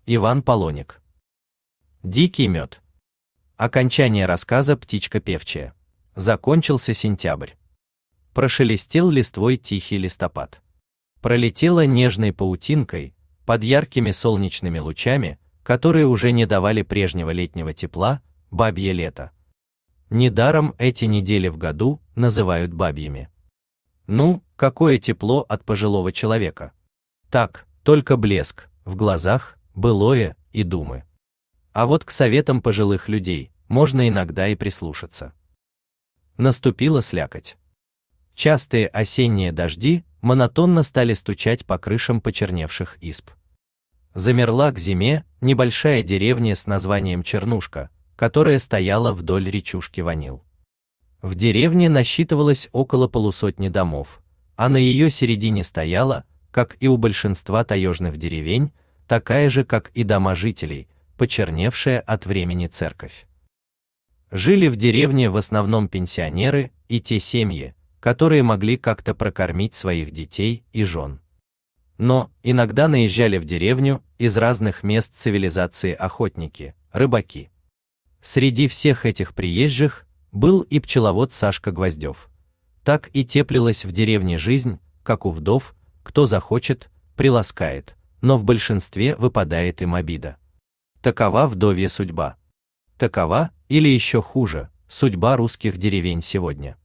Иван Полоник. Дикий мед. Окончание рассказа «Птичка певчая». Закончился сентябрь. Прошелестел листвой тихий листопад. Пролетела нежной паутинкой под яркими солнечными лучами, которые уже не давали прежнего летнего тепла, бабье лето. Недаром эти недели в году называют бабьими. Ну, какое тепло от пожилого человека. Так, только блеск в глазах, былое и думы. А вот к советам пожилых людей можно иногда и прислушаться. Наступила слякоть. Частые осенние дожди монотонно стали стучать по крышам почерневших изб. Замерла к зиме небольшая деревня с названием Чернушка, которая стояла вдоль речушки Ванил. В деревне насчитывалось около полусотни домов, а на ее середине стояла, как и у большинства таежных деревень, такая же, как и дома жителей, почерневшая от времени церковь. Жили в деревне в основном пенсионеры и те семьи, которые могли как-то прокормить своих детей и жен. Но иногда наезжали в деревню из разных мест цивилизации охотники, рыбаки. Среди всех этих приезжих был и пчеловод Сашка Гвоздев. Так и теплилась в деревне жизнь, как у вдов, кто захочет, приласкает, но в большинстве выпадает им обида. Такова вдовья судьба. Такова, или еще хуже, судьба русских деревень сегодня.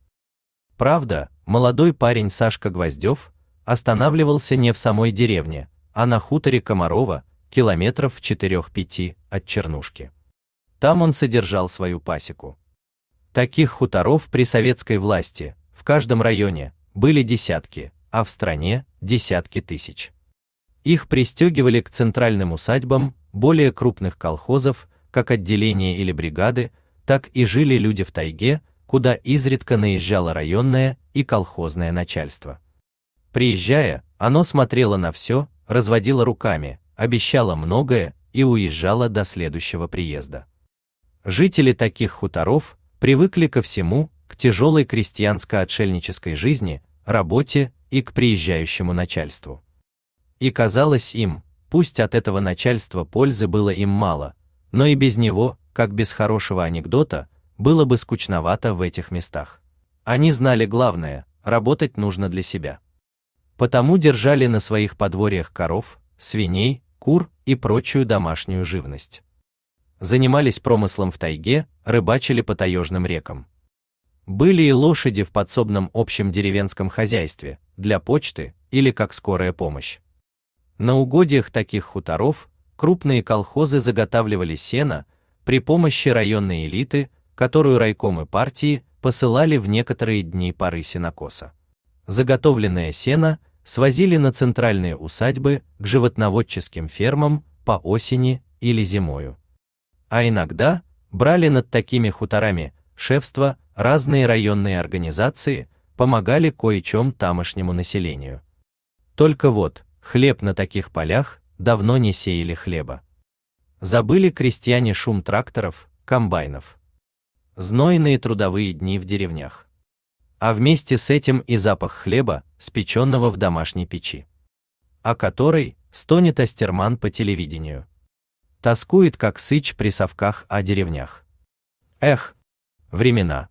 Правда, молодой парень Сашка Гвоздев останавливался не в самой деревне, а на хуторе Комарова, километров в 4-5 от Чернушки. Там он содержал свою пасеку. Таких хуторов при советской власти в каждом районе были десятки, а в стране десятки тысяч. Их пристегивали к центральным усадьбам более крупных колхозов, как отделения или бригады, так и жили люди в тайге, куда изредка наезжало районное и колхозное начальство. Приезжая, оно смотрело на все, разводило руками, обещало многое и уезжало до следующего приезда. Жители таких хуторов привыкли ко всему, к тяжелой крестьянско-отшельнической жизни, работе и к приезжающему начальству. И казалось им, пусть от этого начальства пользы было им мало, но и без него, как без хорошего анекдота, было бы скучновато в этих местах. Они знали главное – работать нужно для себя. Потому держали на своих подворьях коров, свиней, кур и прочую домашнюю живность. Занимались промыслом в тайге, рыбачили по таежным рекам. Были и лошади в подсобном общем деревенском хозяйстве, для почты или как скорая помощь. На угодьях таких хуторов крупные колхозы заготавливали сено при помощи районной элиты, которую райкомы партии посылали в некоторые дни поры сенокоса. Заготовленное сено свозили на центральные усадьбы к животноводческим фермам по осени или зимою. А иногда брали над такими хуторами шефство, разные районные организации помогали кое-чем тамошнему населению. Только вот, хлеб на таких полях давно не сеяли хлеба. Забыли крестьяне шум тракторов, комбайнов. Знойные трудовые дни в деревнях. А вместе с этим и запах хлеба, спеченного в домашней печи, о которой стонет Остерман по телевидению. Тоскует, как сыч при совках о деревнях. Эх, времена.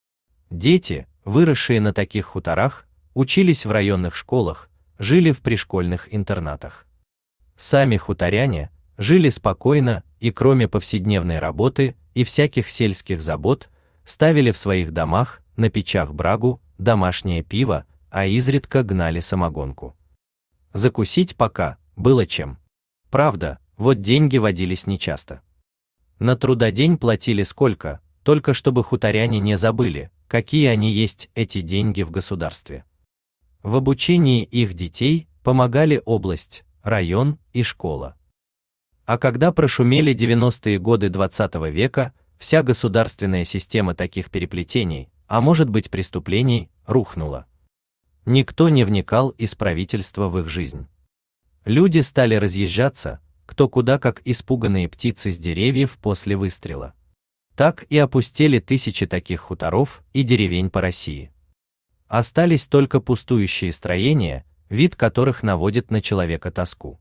Дети, выросшие на таких хуторах, учились в районных школах, жили в пришкольных интернатах. Сами хуторяне жили спокойно и кроме повседневной работы и всяких сельских забот, ставили в своих домах на печах брагу, домашнее пиво, а изредка гнали самогонку. Закусить пока было чем. Правда, вот деньги водились нечасто. На трудодень платили сколько, только чтобы хуторяне не забыли, какие они есть эти деньги в государстве. В обучении их детей помогали область, район и школа. А когда прошумели 90-е годы 20 века, вся государственная система таких переплетений, а может быть преступлений, рухнула. Никто не вникал из правительства в их жизнь. Люди стали разъезжаться, кто куда, как испуганные птицы с деревьев после выстрела. Так и опустели тысячи таких хуторов и деревень по России. Остались только пустующие строения, вид которых наводит на человека тоску.